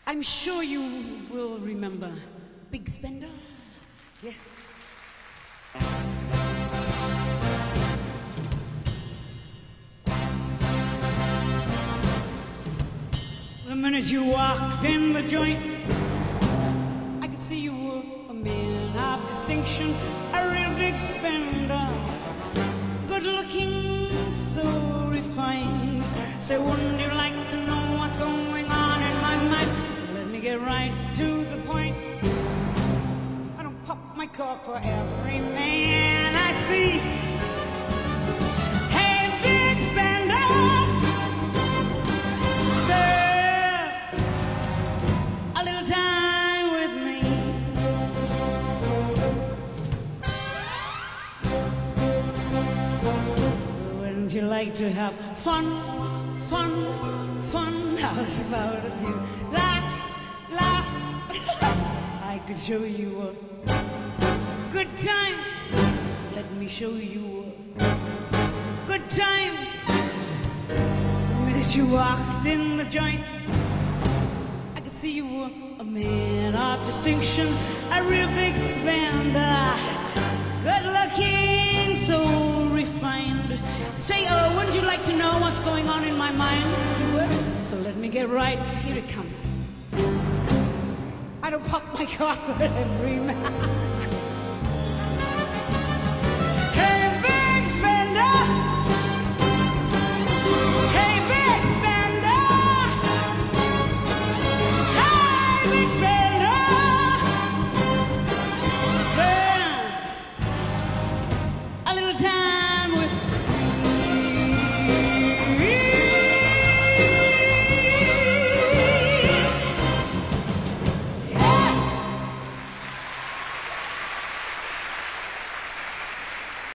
I'm sure you will remember Big Spender. Yeah. The minute you walked in the joint, I could see you were a man of distinction, a real big spender, good looking, so refined. So wouldn't you like to know what's going on in my mind? So let me get right to the point. I don't pop my cork for every man I see. Hey, big spender, spare a little time with me. Wouldn't you like to have fun? How's about a few laughs? I could show you a good time. Let me show you a good time. The minute you walked in the joint, I could see you were a man of distinction, a real big spender, good looking, so refined. Say, wouldn't you like to know what's going on in my mind? You would? So let me get right. Here it comes. I don't pop my cork with every man.